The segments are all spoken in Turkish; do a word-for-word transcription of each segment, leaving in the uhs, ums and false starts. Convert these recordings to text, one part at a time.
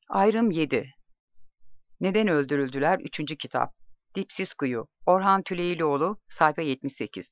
Ayrım yedi. Neden Öldürüldüler? Üçüncü kitap. Dipsiz Kuyu. Orhan Tüleylioğlu, sayfa yetmiş sekiz.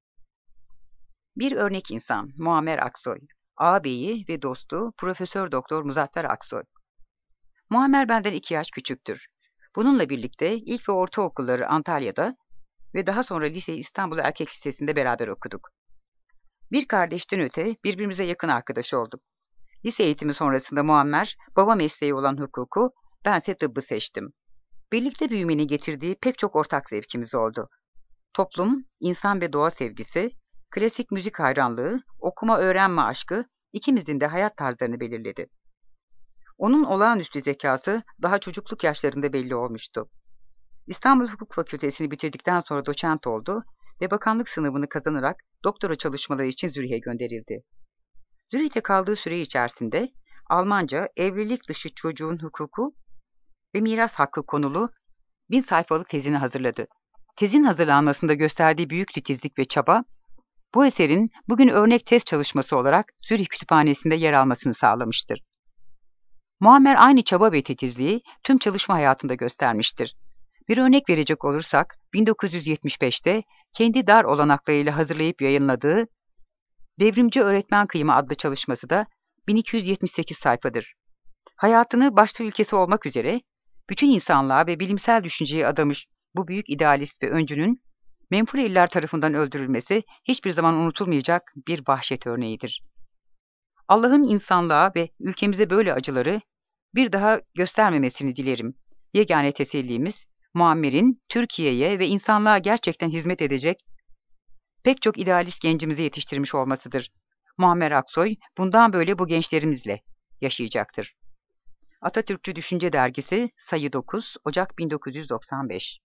Bir örnek insan, Muammer Aksoy. Ağabeyi ve dostu Profesör Doktor Muzaffer Aksoy. Muammer benden iki yaş küçüktür. Bununla birlikte ilk ve ortaokulları Antalya'da ve daha sonra liseyi İstanbul Erkek Lisesi'nde beraber okuduk. Bir kardeşten öte birbirimize yakın arkadaş olduk. Lise eğitimi sonrasında Muammer, baba mesleği olan hukuku, bense tıbbı seçtim. Birlikte büyümenin getirdiği pek çok ortak zevkimiz oldu. Toplum, insan ve doğa sevgisi, klasik müzik hayranlığı, okuma öğrenme aşkı ikimizin de hayat tarzlarını belirledi. Onun olağanüstü zekası daha çocukluk yaşlarında belli olmuştu. İstanbul Hukuk Fakültesini bitirdikten sonra doçent oldu ve bakanlık sınavını kazanarak doktora çalışmaları için Zürih'e gönderildi. Zürih'te kaldığı süre içerisinde Almanca, evlilik dışı çocuğun hukuku ve miras hakkı konulu bin sayfalık tezini hazırladı. Tezin hazırlanmasında gösterdiği büyük titizlik ve çaba, bu eserin bugün örnek tez çalışması olarak Zürih Kütüphanesi'nde yer almasını sağlamıştır. Muammer aynı çaba ve titizliği tüm çalışma hayatında göstermiştir. Bir örnek verecek olursak, bin dokuz yüz yetmiş beşte kendi dar olanaklarıyla hazırlayıp yayınladığı Devrimci Öğretmen Kıyımı adlı çalışması da bin iki yüz yetmiş sekiz sayfadır. Hayatını başta ülkesi olmak üzere bütün insanlığa ve bilimsel düşünceye adamış bu büyük idealist ve öncünün menfur eller tarafından öldürülmesi hiçbir zaman unutulmayacak bir vahşet örneğidir. Allah'ın insanlığa ve ülkemize böyle acıları bir daha göstermemesini dilerim. Yegane tesellimiz, Muammer'in Türkiye'ye ve insanlığa gerçekten hizmet edecek pek çok idealist gencimizi yetiştirmiş olmasıdır. Muammer Aksoy bundan böyle bu gençlerimizle yaşayacaktır. Atatürkçü Düşünce Dergisi, sayı dokuz, Ocak bin dokuz yüz doksan beş.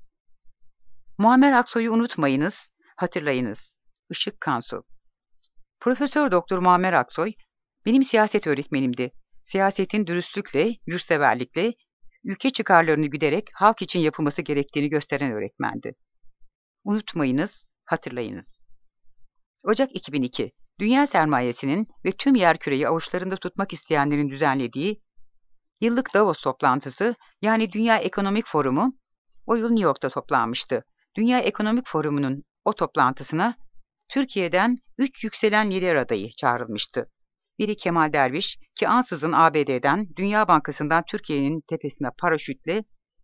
Muammer Aksoy'u unutmayınız, hatırlayınız. Işık Kansu. Profesör Doktor Muammer Aksoy, benim siyaset öğretmenimdi. Siyasetin dürüstlükle, yurtseverlikle, ülke çıkarlarını güderek halk için yapılması gerektiğini gösteren öğretmendi. Unutmayınız, hatırlayınız. Ocak iki bin iki, dünya sermayesinin ve tüm yerküreyi avuçlarında tutmak isteyenlerin düzenlediği yıllık Davos toplantısı, yani Dünya Ekonomik Forumu, o yıl New York'ta toplanmıştı. Dünya Ekonomik Forumu'nun o toplantısına Türkiye'den üç yükselen lider adayı çağrılmıştı. Biri Kemal Derviş ki ansızın A B D'den, Dünya Bankası'ndan Türkiye'nin tepesine paraşütle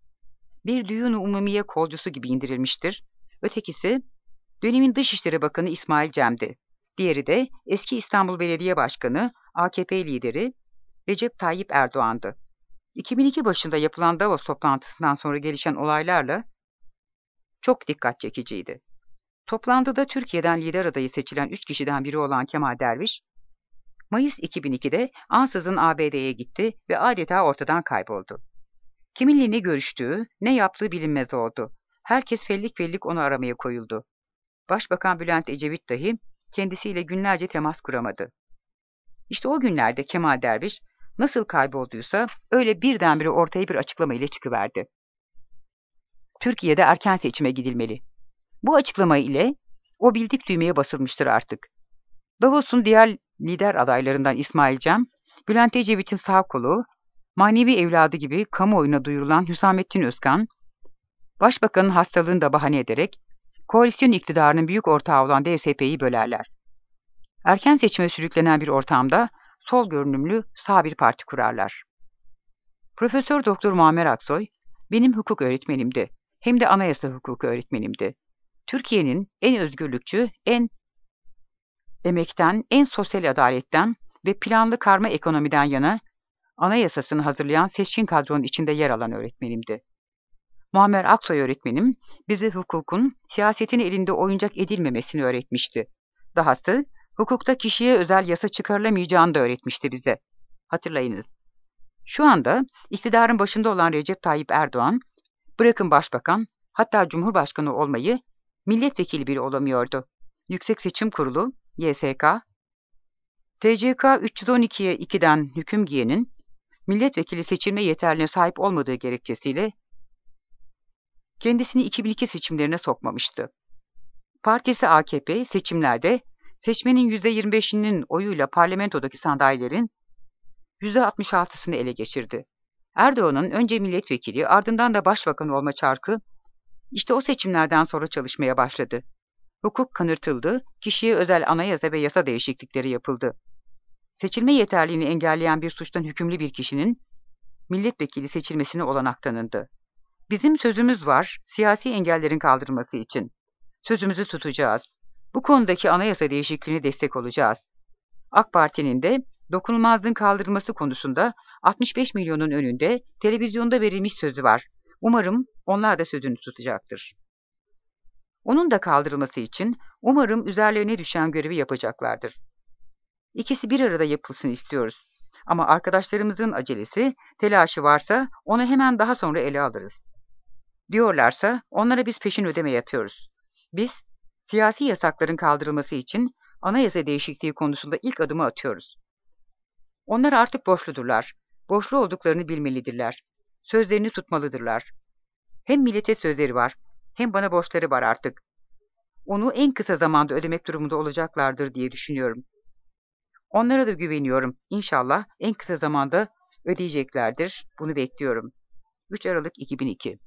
bir düğün-i umumiye kolcusu gibi indirilmiştir. Ötekisi dönemin Dışişleri Bakanı İsmail Cem'di. Diğeri de eski İstanbul Belediye Başkanı, A K P lideri Recep Tayyip Erdoğan'dı. iki bin iki başında yapılan Davos toplantısından sonra gelişen olaylarla çok dikkat çekiciydi. Toplantıda Türkiye'den lider adayı seçilen üç kişiden biri olan Kemal Derviş, Mayıs iki bin ikide ansızın A B D'ye gitti ve adeta ortadan kayboldu. Kiminle ne görüştüğü, ne yaptığı bilinmez oldu. Herkes fellik fellik onu aramaya koyuldu. Başbakan Bülent Ecevit dahi kendisiyle günlerce temas kuramadı. İşte o günlerde Kemal Derviş nasıl kaybolduysa öyle birdenbire ortaya bir açıklama ile çıkıverdi. Türkiye'de erken seçime gidilmeli. Bu açıklama ile o bildik düğmeye basılmıştır artık. Davos'un diğer lider adaylarından İsmail Cem, Bülent Ecevit'in sağ kolu, manevi evladı gibi kamuoyuna duyurulan Hüsamettin Özkan, Başbakanın hastalığını da bahane ederek koalisyon iktidarının büyük ortağı olan D S P'yi bölerler. Erken seçime sürüklenen bir ortamda sol görünümlü sağ bir parti kurarlar. Profesör Doktor Muammer Aksoy benim hukuk öğretmenimdi. Hem de anayasa hukuku öğretmenimdi. Türkiye'nin en özgürlükçü, en emekten, en sosyal adaletten ve planlı karma ekonomiden yana anayasasını hazırlayan seçkin kadronun içinde yer alan öğretmenimdi. Muammer Aksoy öğretmenim bizi hukukun siyasetin elinde oyuncak edilmemesini öğretmişti. Dahası hukukta kişiye özel yasa çıkarılamayacağını da öğretmişti bize. Hatırlayınız. Şu anda iktidarın başında olan Recep Tayyip Erdoğan, bırakın başbakan, hatta cumhurbaşkanı olmayı milletvekili bile olamıyordu. Yüksek Seçim Kurulu, Y S K, T C K üç yüz on ikiye ikiden hüküm giyenin milletvekili seçilme yeterliğine sahip olmadığı gerekçesiyle kendisini iki bin iki seçimlerine sokmamıştı. Partisi A K P seçimlerde seçmenin yüzde yirmi beşinin oyuyla parlamentodaki sandalyelerin yüzde altmış altısını ele geçirdi. Erdoğan'ın önce milletvekili ardından da başbakan olma çarkı işte o seçimlerden sonra çalışmaya başladı. Hukuk kanırtıldı, kişiye özel anayasa ve yasa değişiklikleri yapıldı. Seçilme yeterliğini engelleyen bir suçtan hükümlü bir kişinin milletvekili seçilmesine olanak tanındı. Bizim sözümüz var, siyasi engellerin kaldırılması için. Sözümüzü tutacağız. Bu konudaki anayasa değişikliğine destek olacağız. AK Parti'nin de dokunulmazlığın kaldırılması konusunda altmış beş milyonun önünde televizyonda verilmiş sözü var. Umarım onlar da sözünü tutacaktır. Onun da kaldırılması için umarım üzerlerine düşen görevi yapacaklardır. İkisi bir arada yapılsın istiyoruz. Ama arkadaşlarımızın acelesi, telaşı varsa onu hemen daha sonra ele alırız. Diyorlarsa onlara biz peşin ödeme yapıyoruz. Biz siyasi yasakların kaldırılması için anayasa değişikliği konusunda ilk adımı atıyoruz. Onlar artık borçludurlar. Borçlu olduklarını bilmelidirler. Sözlerini tutmalıdırlar. Hem millete sözleri var, hem bana borçları var artık. Onu en kısa zamanda ödemek durumunda olacaklardır diye düşünüyorum. Onlara da güveniyorum. İnşallah en kısa zamanda ödeyeceklerdir. Bunu bekliyorum. üç Aralık iki bin iki.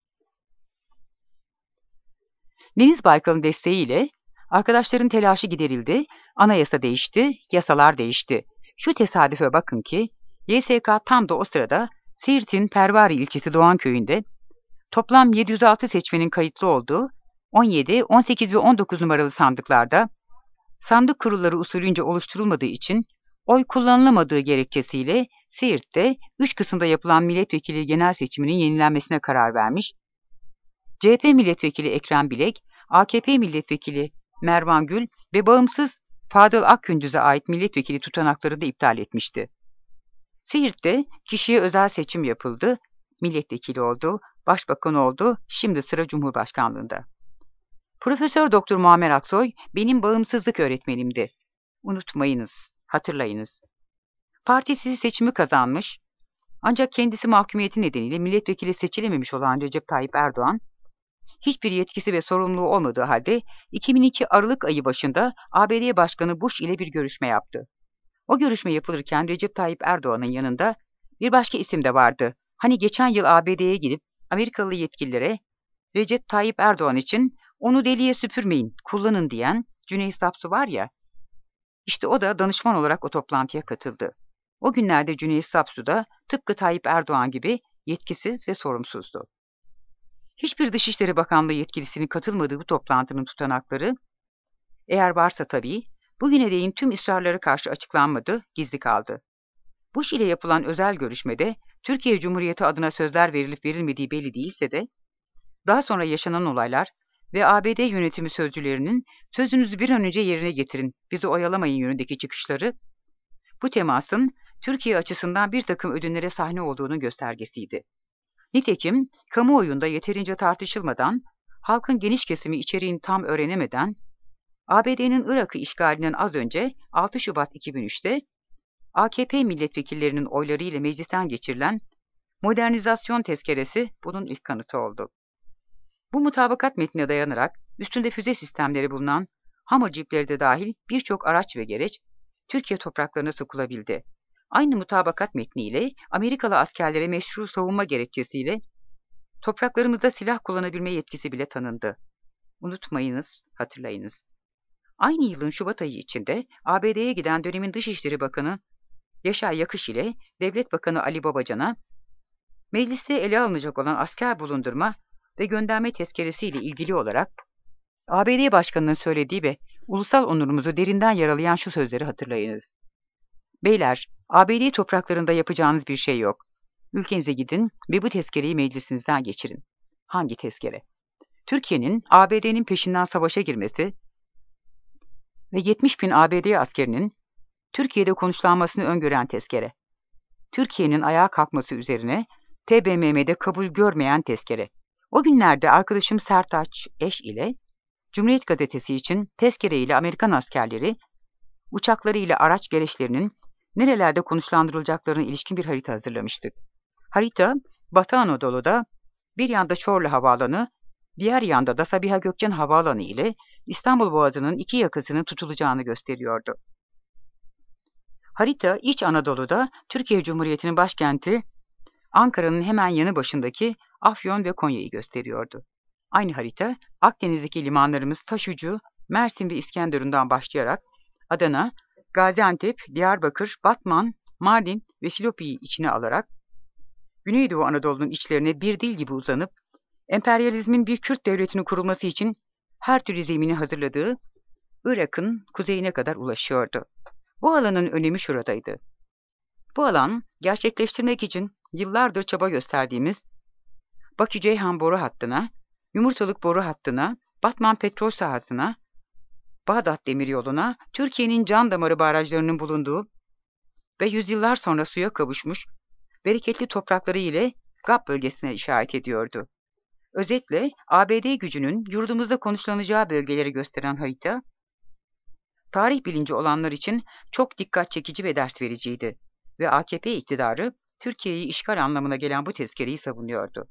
Deniz Baykal'ın desteğiyle arkadaşların telaşı giderildi, anayasa değişti, yasalar değişti. Şu tesadüfe bakın ki Y S K tam da o sırada Siirt'in Pervari ilçesi Doğanköy'ünde toplam yedi yüz altı seçmenin kayıtlı olduğu on yedi, on sekiz ve on dokuz numaralı sandıklarda sandık kurulları usulünce oluşturulmadığı için oy kullanılamadığı gerekçesiyle Siirt'te üç kısımda yapılan milletvekili genel seçiminin yenilenmesine karar vermiş. C H P milletvekili Ekrem Bilek, A K P milletvekili Mervan Gül ve bağımsız Fadıl Akgündüz'e ait milletvekili tutanakları da iptal etmişti. Siirt'te kişiye özel seçim yapıldı, milletvekili oldu, başbakan oldu, şimdi sıra Cumhurbaşkanlığında. Profesör Doktor Muammer Aksoy benim bağımsızlık öğretmenimdi. Unutmayınız, hatırlayınız. Partisi seçimi kazanmış, ancak kendisi mahkumiyeti nedeniyle milletvekili seçilememiş olan Recep Tayyip Erdoğan, hiçbir yetkisi ve sorumluluğu olmadığı halde iki bin iki Aralık ayı başında A B D Başkanı Bush ile bir görüşme yaptı. O görüşme yapılırken Recep Tayyip Erdoğan'ın yanında bir başka isim de vardı. Hani geçen yıl A B D'ye gidip Amerikalı yetkililere Recep Tayyip Erdoğan için onu deliye süpürmeyin, kullanın diyen Cüneyt Sapsu var ya, işte o da danışman olarak o toplantıya katıldı. O günlerde Cüneyt Sapsu da tıpkı Tayyip Erdoğan gibi yetkisiz ve sorumsuzdu. Hiçbir Dışişleri Bakanlığı yetkilisinin katılmadığı bu toplantının tutanakları, eğer varsa tabii, bugüne değin tüm ısrarlara karşı açıklanmadı, gizli kaldı. Bush ile yapılan özel görüşmede Türkiye Cumhuriyeti adına sözler verilip verilmediği belli değilse de, daha sonra yaşanan olaylar ve A B D yönetimi sözcülerinin sözünüzü bir an önce yerine getirin, bizi oyalamayın yönündeki çıkışları, bu temasın Türkiye açısından bir takım ödünlere sahne olduğunun göstergesiydi. Nitekim kamuoyunda yeterince tartışılmadan, halkın geniş kesimi içeriğini tam öğrenemeden, A B D'nin Irak'ı işgalinden az önce altı Şubat iki bin üçte A K P milletvekillerinin oylarıyla meclisten geçirilen modernizasyon tezkeresi bunun ilk kanıtı oldu. Bu mutabakat metnine dayanarak üstünde füze sistemleri bulunan HAMA cipleri de dahil birçok araç ve gereç Türkiye topraklarına sokulabildi. Aynı mutabakat metniyle Amerikalı askerlere meşru savunma gerekçesiyle topraklarımızda silah kullanabilme yetkisi bile tanındı. Unutmayınız, hatırlayınız. Aynı yılın Şubat ayı içinde A B D'ye giden dönemin Dışişleri Bakanı Yaşar Yakış ile Devlet Bakanı Ali Babacan'a mecliste ele alınacak olan asker bulundurma ve gönderme tezkeresiyle ilgili olarak A B D Başkanı'nın söylediği ve ulusal onurumuzu derinden yaralayan şu sözleri hatırlayınız. Beyler, A B D topraklarında yapacağınız bir şey yok. Ülkenize gidin ve bu tezkereyi meclisinizden geçirin. Hangi tezkere? Türkiye'nin A B D'nin peşinden savaşa girmesi ve yetmiş bin A B D askerinin Türkiye'de konuşlanmasını öngören tezkere. Türkiye'nin ayağa kalkması üzerine T B M M'de kabul görmeyen tezkere. O günlerde arkadaşım Sertaç Eş ile Cumhuriyet Gazetesi için tezkere ile Amerikan askerleri uçakları ile araç gereçlerinin nerelerde konuşlandırılacaklarına ilişkin bir harita hazırlamıştık. Harita, Batı Anadolu'da bir yanda Çorlu Havaalanı, diğer yanda da Sabiha Gökçen Havaalanı ile İstanbul Boğazı'nın iki yakasının tutulacağını gösteriyordu. Harita İç Anadolu'da Türkiye Cumhuriyeti'nin başkenti Ankara'nın hemen yanı başındaki Afyon ve Konya'yı gösteriyordu. Aynı harita Akdeniz'deki limanlarımız Taşucu, Mersin ve İskenderun'dan başlayarak Adana, Gaziantep, Diyarbakır, Batman, Mardin ve Silopi'yi içine alarak Güneydoğu Anadolu'nun içlerine bir dil gibi uzanıp emperyalizmin bir Kürt devletinin kurulması için her türlü zemini hazırladığı Irak'ın kuzeyine kadar ulaşıyordu. Bu alanın önemi şuradaydı. Bu alan gerçekleştirmek için yıllardır çaba gösterdiğimiz Bakü-Ceyhan boru hattına, Yumurtalık boru hattına, Batman petrol sahasına, Bağdat demiryoluna, Türkiye'nin can damarı barajlarının bulunduğu ve yüzyıllar sonra suya kavuşmuş bereketli toprakları ile G A P bölgesine işaret ediyordu. Özetle A B D gücünün yurdumuzda konuşlanacağı bölgeleri gösteren harita, tarih bilinci olanlar için çok dikkat çekici ve ders vericiydi ve A K P iktidarı Türkiye'yi işgal anlamına gelen bu tezkereyi savunuyordu.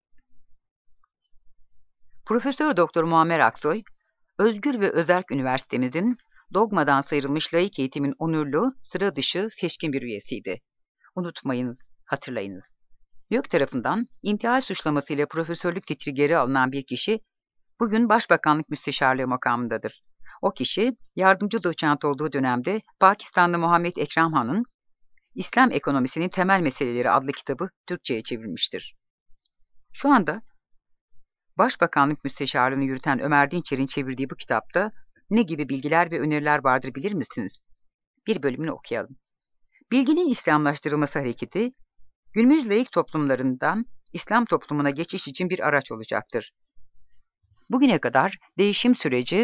Profesör Doktor Muammer Aksoy, Özgür ve Özerk Üniversitemizin dogmadan sıyrılmış laik eğitimin onurlu, sıra dışı, seçkin bir üyesiydi. Unutmayınız, hatırlayınız. YÖK tarafından intihal suçlamasıyla profesörlük titri geri alınan bir kişi, bugün Başbakanlık Müsteşarlığı makamındadır. O kişi, yardımcı doçent olduğu dönemde Pakistanlı Muhammed Ekrem Han'ın İslam Ekonomisinin Temel Meseleleri adlı kitabı Türkçe'ye çevrilmiştir. Şu anda Başbakanlık Müsteşarlığını yürüten Ömer Dinçer'in çevirdiği bu kitapta ne gibi bilgiler ve öneriler vardır bilir misiniz? Bir bölümünü okuyalım. Bilginin İslamlaştırılması hareketi, günümüz laik toplumlarından İslam toplumuna geçiş için bir araç olacaktır. Bugüne kadar değişim süreci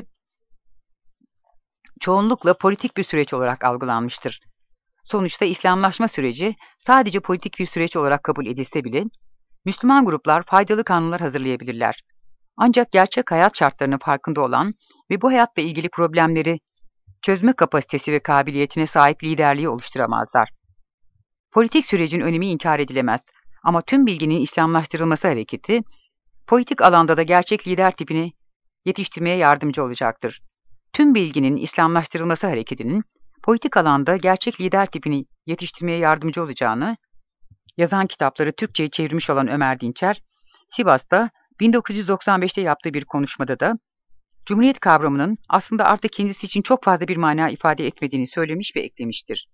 çoğunlukla politik bir süreç olarak algılanmıştır. Sonuçta İslamlaşma süreci sadece politik bir süreç olarak kabul edilse bile, Müslüman gruplar faydalı kanunlar hazırlayabilirler. Ancak gerçek hayat şartlarının farkında olan ve bu hayatla ilgili problemleri çözme kapasitesi ve kabiliyetine sahip liderliği oluşturamazlar. Politik sürecin önemi inkar edilemez ama tüm bilginin İslamlaştırılması hareketi, politik alanda da gerçek lider tipini yetiştirmeye yardımcı olacaktır. Tüm bilginin İslamlaştırılması hareketinin politik alanda gerçek lider tipini yetiştirmeye yardımcı olacağını yazan kitapları Türkçe'ye çevirmiş olan Ömer Dinçer, Sivas'ta bin dokuz yüz doksan beşte yaptığı bir konuşmada da Cumhuriyet kavramının aslında artık kendisi için çok fazla bir mana ifade etmediğini söylemiş ve eklemiştir.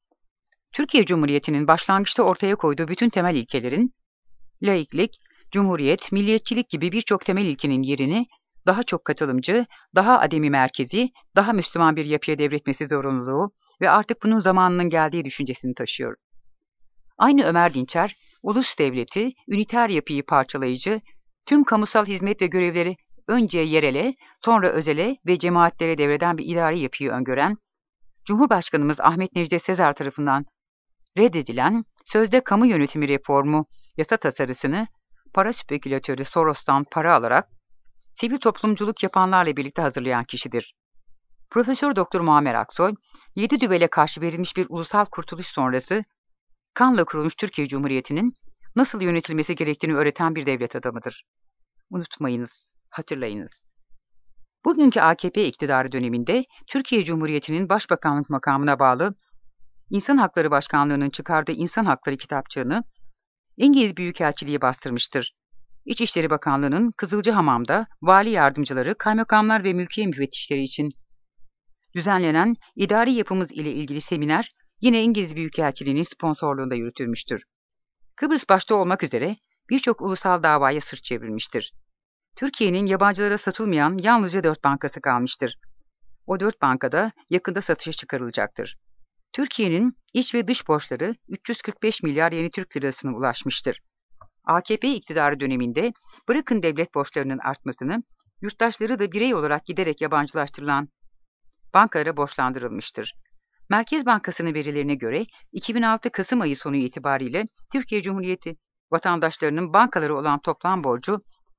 Türkiye Cumhuriyeti'nin başlangıçta ortaya koyduğu bütün temel ilkelerin, laiklik, cumhuriyet, milliyetçilik gibi birçok temel ilkenin yerini daha çok katılımcı, daha ademi merkezi, daha Müslüman bir yapıya devretmesi zorunluluğu ve artık bunun zamanının geldiği düşüncesini taşıyor. Aynı Ömer Dinçer, ulus devleti, üniter yapıyı parçalayıcı, tüm kamusal hizmet ve görevleri önce yerele, sonra özele ve cemaatlere devreden bir idari yapıyı öngören, Cumhurbaşkanımız Ahmet Necdet Sezer tarafından reddedilen sözde kamu yönetimi reformu yasa tasarısını para spekülatörü Soros'tan para alarak sivil toplumculuk yapanlarla birlikte hazırlayan kişidir. Profesör Doktor Muammer Aksoy, yedi düvele karşı verilmiş bir ulusal kurtuluş sonrası kanla kurulmuş Türkiye Cumhuriyeti'nin nasıl yönetilmesi gerektiğini öğreten bir devlet adamıdır. Unutmayınız, hatırlayınız. Bugünkü A K P iktidarı döneminde Türkiye Cumhuriyeti'nin Başbakanlık makamına bağlı İnsan Hakları Başkanlığı'nın çıkardığı İnsan Hakları kitapçığını İngiliz Büyükelçiliği bastırmıştır. İçişleri Bakanlığı'nın Kızılcahamam'da vali yardımcıları, kaymakamlar ve mülkiye müfettişleri için düzenlenen idari yapımız ile ilgili seminer yine İngiliz Büyükelçiliği'nin sponsorluğunda yürütülmüştür. Kıbrıs başta olmak üzere birçok ulusal davaya sırt çevrilmiştir. Türkiye'nin yabancılara satılmayan yalnızca dört bankası kalmıştır. O dört bankada yakında satışa çıkarılacaktır. Türkiye'nin iç ve dış borçları üç yüz kırk beş milyar yeni Türk lirasına ulaşmıştır. A K P iktidarı döneminde bırakın devlet borçlarının artmasını, yurttaşları da birey olarak giderek yabancılaştırılan bankalara borçlandırılmıştır. Merkez Bankası'nın verilerine göre iki bin altı Kasım ayı sonu itibariyle Türkiye Cumhuriyeti vatandaşlarının bankalara olan toplam borcu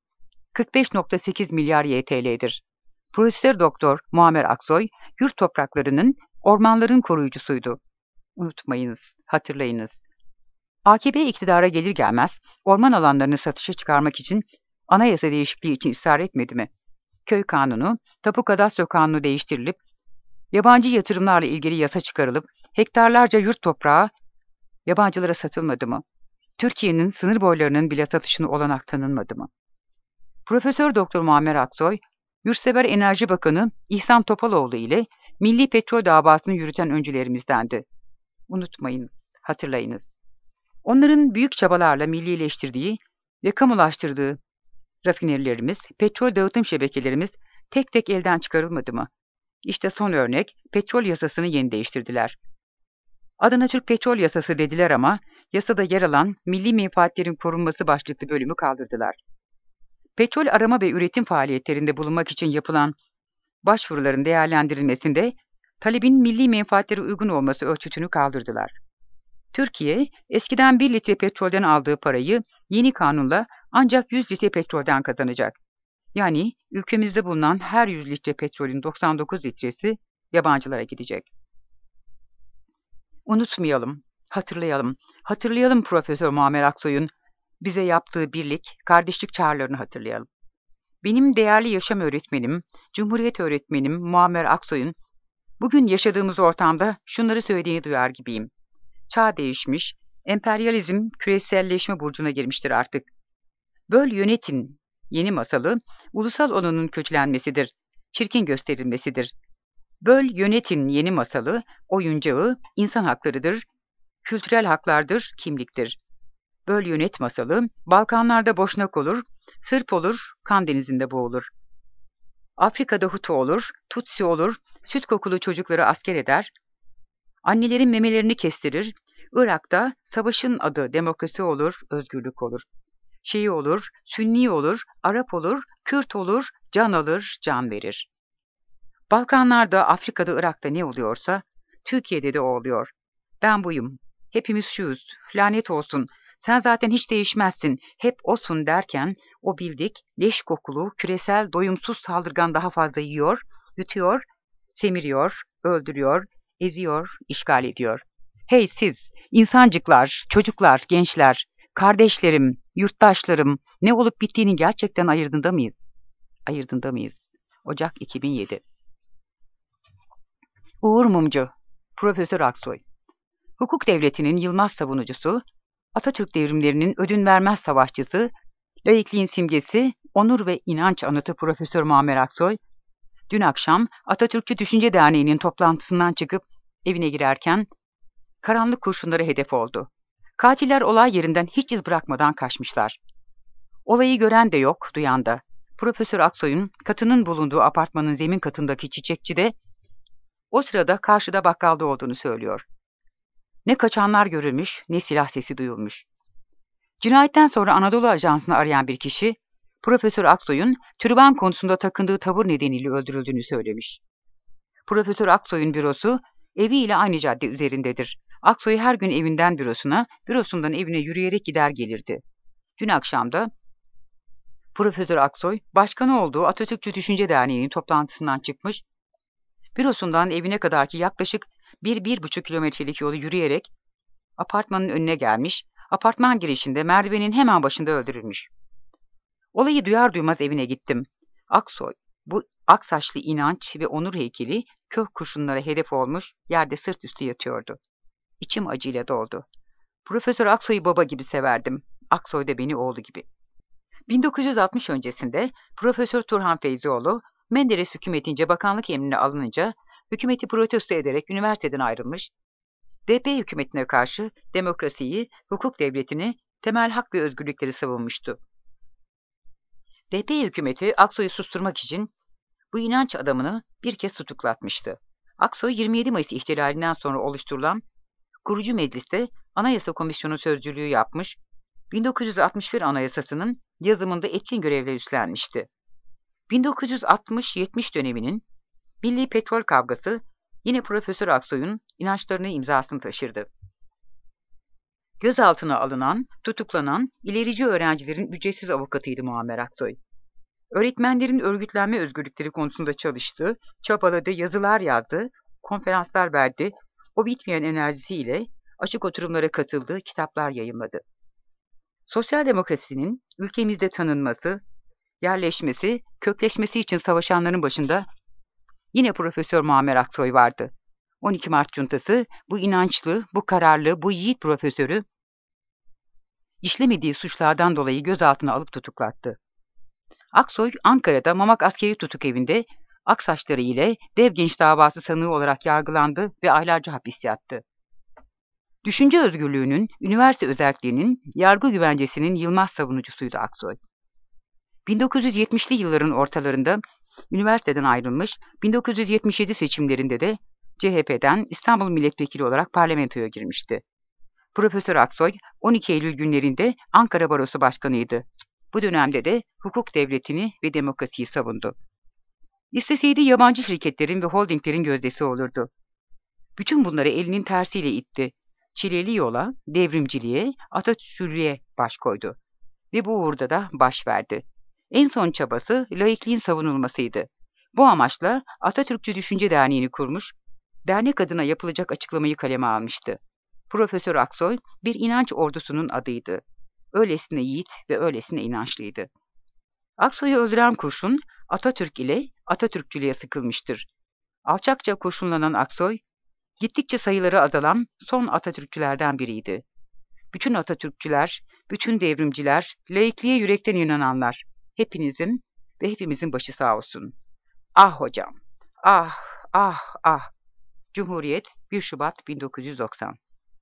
kırk beş virgül sekiz milyar Y T L'dir. Profesör Doktor Muammer Aksoy, yurt topraklarının, ormanların koruyucusuydu. Unutmayınız, hatırlayınız. A K P iktidara gelir gelmez, orman alanlarını satışa çıkarmak için anayasa değişikliği için ısrar etmedi mi? Köy kanunu, tapu kadastro kanunu değiştirilip, yabancı yatırımlarla ilgili yasa çıkarılıp, hektarlarca yurt toprağı yabancılara satılmadı mı? Türkiye'nin sınır boylarının bile satışını olanak tanınmadı mı? Profesör Doktor Muammer Aksoy, Yurtsever Enerji Bakanı İhsan Topaloğlu ile milli petrol davasını yürüten öncülerimizdendi. Unutmayınız, hatırlayınız. Onların büyük çabalarla millileştirdiği ve kamulaştırdığı rafinerilerimiz, petrol dağıtım şebekelerimiz tek tek elden çıkarılmadı mı? İşte son örnek, petrol yasasını yeni değiştirdiler. Adına Türk Petrol Yasası dediler ama yasada yer alan milli menfaatlerin korunması başlıklı bölümü kaldırdılar. Petrol arama ve üretim faaliyetlerinde bulunmak için yapılan başvuruların değerlendirilmesinde talebin milli menfaatlere uygun olması ölçütünü kaldırdılar. Türkiye, eskiden bir litre petrolden aldığı parayı yeni kanunla ancak yüz litre petrolden kazanacak. Yani ülkemizde bulunan her yüz litre petrolün doksan dokuz litresi yabancılara gidecek. Unutmayalım, hatırlayalım, hatırlayalım Profesör Muammer Aksoy'un bize yaptığı birlik, kardeşlik çağrılarını hatırlayalım. Benim değerli yaşam öğretmenim, Cumhuriyet öğretmenim Muammer Aksoy'un bugün yaşadığımız ortamda şunları söylediğini duyar gibiyim. Çağ değişmiş, emperyalizm küreselleşme burcuna girmiştir artık. Böl yönetin yeni masalı, ulusal onurun kötülenmesidir, çirkin gösterilmesidir. Böl yönetin yeni masalı, oyuncağı insan haklarıdır, kültürel haklardır, kimliktir. Böl yönet masalı, Balkanlarda Boşnak olur, Sırp olur, kan denizinde boğulur. Afrika'da Hutu olur, Tutsi olur, süt kokulu çocukları asker eder, annelerin memelerini kestirir, Irak'ta savaşın adı demokrasi olur, özgürlük olur. Şii olur, Sünni olur, Arap olur, Kürt olur, can alır, can verir. Balkanlarda, Afrika'da, Irak'ta ne oluyorsa, Türkiye'de de o oluyor. Ben buyum, hepimiz şuyuz, lanet olsun, sen zaten hiç değişmezsin, hep osun derken, o bildik, leş kokulu, küresel, doyumsuz saldırgan daha fazla yiyor, yutuyor, semiriyor, öldürüyor, eziyor, işgal ediyor. Hey siz, insancıklar, çocuklar, gençler, kardeşlerim, yurttaşlarım, ne olup bittiğini gerçekten ayırdığında mıyız? Ayırdığında mıyız? Ocak iki bin yedi. Uğur Mumcu, Profesör Aksoy. Hukuk devletinin yılmaz savunucusu, Atatürk devrimlerinin ödün vermez savaşçısı, laikliğin simgesi, onur ve inanç anıtı Profesör Muammer Aksoy, dün akşam Atatürkçü Düşünce Derneği'nin toplantısından çıkıp evine girerken karanlık kurşunlara hedef oldu. Katiller olay yerinden hiç iz bırakmadan kaçmışlar. Olayı gören de yok, duyan da. Profesör Aksoy'un katının bulunduğu apartmanın zemin katındaki çiçekçi de o sırada karşıda bakkalda olduğunu söylüyor. Ne kaçanlar görülmüş, ne silah sesi duyulmuş. Cinayetten sonra Anadolu Ajansı'nı arayan bir kişi, Profesör Aksoy'un türban konusunda takındığı tavır nedeniyle öldürüldüğünü söylemiş. Profesör Aksoy'un bürosu eviyle aynı cadde üzerindedir. Aksoy her gün evinden bürosuna, bürosundan evine yürüyerek gider gelirdi. Dün akşamda Profesör Aksoy, başkanı olduğu Atatürkçü Düşünce Derneği'nin toplantısından çıkmış, bürosundan evine kadarki yaklaşık bir bir buçuk kilometrelik yolu yürüyerek apartmanın önüne gelmiş, apartman girişinde merdivenin hemen başında öldürülmüş. Olayı duyar duymaz evine gittim. Aksoy, bu aksaçlı inanç ve onur heykeli kök kurşunlara hedef olmuş, yerde sırt üstü yatıyordu. İçim acıyla doldu. Profesör Aksoy'u baba gibi severdim. Aksoy da beni oğlu gibi. bin dokuz yüz altmış öncesinde Profesör Turhan Feyzioğlu, Menderes hükümetince bakanlık emrine alınınca hükümeti protesto ederek üniversiteden ayrılmış, D P hükümetine karşı demokrasiyi, hukuk devletini, temel hak ve özgürlükleri savunmuştu. D P hükümeti Aksoy'u susturmak için bu inanç adamını bir kez tutuklatmıştı. Aksoy yirmi yedi Mayıs ihtilalinden sonra oluşturulan kurucu mecliste Anayasa Komisyonu sözcülüğü yapmış, bin dokuz yüz altmış bir Anayasası'nın yazımında etkin görevler üstlenmişti. bin dokuz yüz altmış yetmiş döneminin milli petrol kavgası yine Profesör Aksoy'un inançlarını imzasını taşırdı. Gözaltına alınan, tutuklanan ilerici öğrencilerin ücretsiz avukatıydı Muammer Aksoy. Öğretmenlerin örgütlenme özgürlükleri konusunda çalıştı, çabaladı, yazılar yazdı, konferanslar verdi, o bitmeyen enerjisiyle açık oturumlara katıldı, kitaplar yayımladı. Sosyal demokrasinin ülkemizde tanınması, yerleşmesi, kökleşmesi için savaşanların başında yine Profesör Muammer Aksoy vardı. on iki Mart Cuntası bu inançlı, bu kararlı, bu yiğit profesörü işlemediği suçlardan dolayı gözaltına alıp tutuklattı. Aksoy, Ankara'da Mamak Askeri Tutukevinde Aksaçları ile Dev Genç Davası sanığı olarak yargılandı ve aylarca hapis yattı. Düşünce özgürlüğünün, üniversite özelliğinin, yargı güvencesinin yılmaz savunucusuydu Aksoy. bin dokuz yüz yetmişli yılların ortalarında üniversiteden ayrılmış, bin dokuz yüz yetmiş yedi seçimlerinde de C H P'den İstanbul Milletvekili olarak parlamentoya girmişti. Profesör Aksoy, on iki Eylül günlerinde Ankara Barosu Başkanıydı. Bu dönemde de hukuk devletini ve demokrasiyi savundu. İsteseydi yabancı şirketlerin ve holdinglerin gözdesi olurdu. Bütün bunları elinin tersiyle itti. Çileli yola, devrimciliğe, Atatürkçülüğe baş koydu. Ve bu uğurda da baş verdi. En son çabası laikliğin savunulmasıydı. Bu amaçla Atatürkçü Düşünce Derneği'ni kurmuş, dernek adına yapılacak açıklamayı kaleme almıştı. Profesör Aksoy bir inanç ordusunun adıydı. Öylesine yiğit ve öylesine inançlıydı. Aksoy'u öldüren kurşun Atatürk ile Atatürkçülüğe sıkılmıştır. Alçakça kurşunlanan Aksoy, gittikçe sayıları azalan son Atatürkçülerden biriydi. Bütün Atatürkçüler, bütün devrimciler, laikliğe yürekten inananlar, hepinizin ve hepimizin başı sağ olsun. Ah hocam, ah, ah, ah. Cumhuriyet bir Şubat bin dokuz yüz doksan.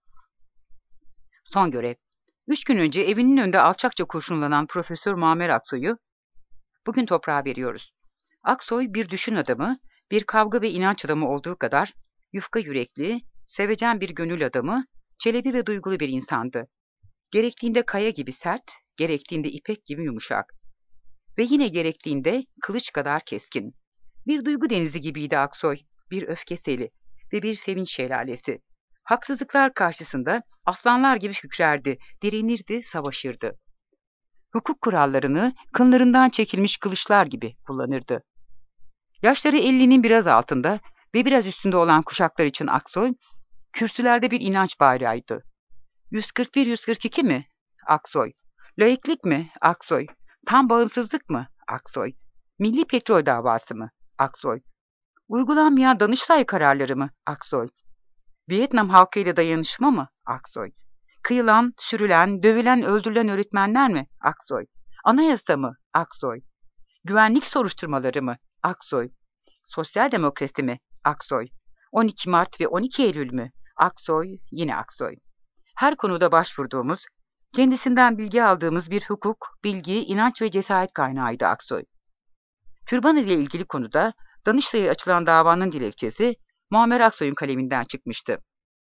Son görev. Üç gün önce evinin önünde alçakça kurşunlanan Profesör Muammer Aksoy'u bugün toprağa veriyoruz. Aksoy bir düşün adamı, bir kavga ve inanç adamı olduğu kadar yufka yürekli, sevecen bir gönül adamı, çelebi ve duygulu bir insandı. Gerektiğinde kaya gibi sert, gerektiğinde ipek gibi yumuşak. Ve yine gerektiğinde kılıç kadar keskin. Bir duygu denizi gibiydi Aksoy, bir öfke seli ve bir sevinç şelalesi. Haksızlıklar karşısında aslanlar gibi kükrerdi, direnirdi, savaşırdı. Hukuk kurallarını kınlarından çekilmiş kılıçlar gibi kullanırdı. Yaşları ellinin biraz altında ve biraz üstünde olan kuşaklar için Aksoy, kürsülerde bir inanç bayrağıydı. yüz kırk bir yüz kırk iki mi? Aksoy. Laiklik mi? Aksoy. Tam bağımsızlık mı? Aksoy. Milli petrol davası mı? Aksoy. Uygulanmayan Danıştay kararları mı? Aksoy. Vietnam halkıyla dayanışma mı? Aksoy. Kıyılan, sürülen, dövülen, öldürülen öğretmenler mi? Aksoy. Anayasa mı? Aksoy. Güvenlik soruşturmaları mı? Aksoy. Sosyal demokrasi mi? Aksoy. on iki Mart ve on iki Eylül mü? Aksoy, yine Aksoy. Her konuda başvurduğumuz, kendisinden bilgi aldığımız bir hukuk, bilgi, inanç ve cesaret kaynağıydı Aksoy. Türban ile ilgili konuda Danıştay'a açılan davanın dilekçesi Muammer Aksoy'un kaleminden çıkmıştı.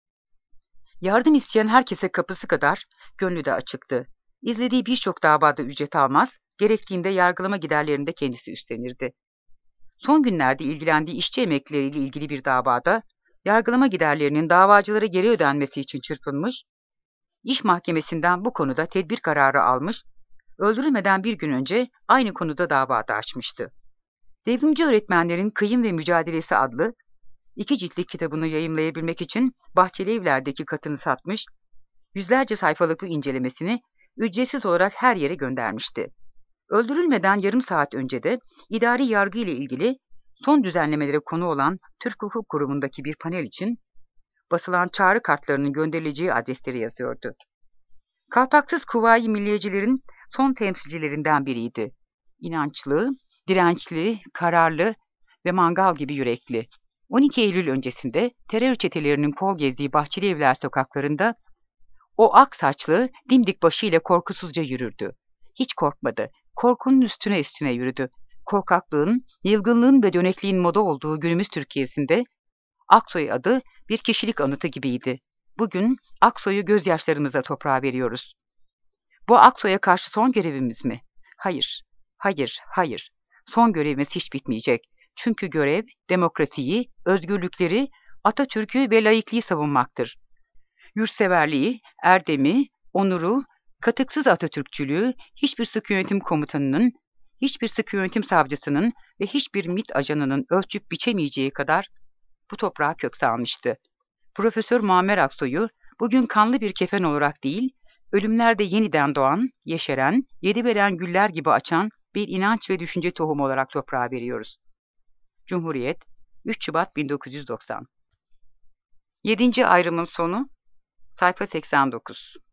Yardım isteyen herkese kapısı kadar gönlü de açıktı. İzlediği birçok davada ücret almaz, gerektiğinde yargılama giderlerini de kendisi üstlenirdi. Son günlerde ilgilendiği işçi emeklileriyle ilgili bir davada, yargılama giderlerinin davacılara geri ödenmesi için çırpınmış, İş Mahkemesi'nden bu konuda tedbir kararı almış, öldürülmeden bir gün önce aynı konuda dava da açmıştı. Devrimci Öğretmenlerin Kıyım ve Mücadelesi adlı iki ciltlik kitabını yayımlayabilmek için Bahçelievler'deki katını satmış, yüzlerce sayfalık bu incelemesini ücretsiz olarak her yere göndermişti. Öldürülmeden yarım saat önce de idari yargı ile ilgili son düzenlemelere konu olan Türk Hukuk Kurumu'ndaki bir panel için basılan çağrı kartlarının gönderileceği adresleri yazıyordu. Kalpaksız Kuvayi Milliyecilerin son temsilcilerinden biriydi. İnançlı, dirençli, kararlı ve mangal gibi yürekli. on iki Eylül öncesinde terör çetelerinin kol gezdiği Bahçelievler sokaklarında o ak saçlı, dimdik başıyla korkusuzca yürürdü. Hiç korkmadı. Korkunun üstüne üstüne yürüdü. Korkaklığın, yılgınlığın ve dönekliğin moda olduğu günümüz Türkiye'sinde Aksoy adı bir kişilik anıtı gibiydi. Bugün Aksoy'u gözyaşlarımızla toprağa veriyoruz. Bu Aksoy'a karşı son görevimiz mi? Hayır, hayır, hayır. Son görevimiz hiç bitmeyecek. Çünkü görev, demokrasiyi, özgürlükleri, Atatürk'ü ve laikliği savunmaktır. Yurtseverliği, erdemi, onuru, katıksız Atatürkçülüğü hiçbir sıkı yönetim komutanının, hiçbir sıkı yönetim savcısının ve hiçbir MİT ajanının ölçüp biçemeyeceği kadar bu toprağa kök salmıştı. Profesör Muammer Aksoy'u bugün kanlı bir kefen olarak değil, ölümlerde yeniden doğan, yeşeren, yediveren güller gibi açan bir inanç ve düşünce tohumu olarak toprağa veriyoruz. Cumhuriyet, üç Şubat bin dokuz yüz doksan. Yedinci ayrımın sonu, sayfa seksen dokuz.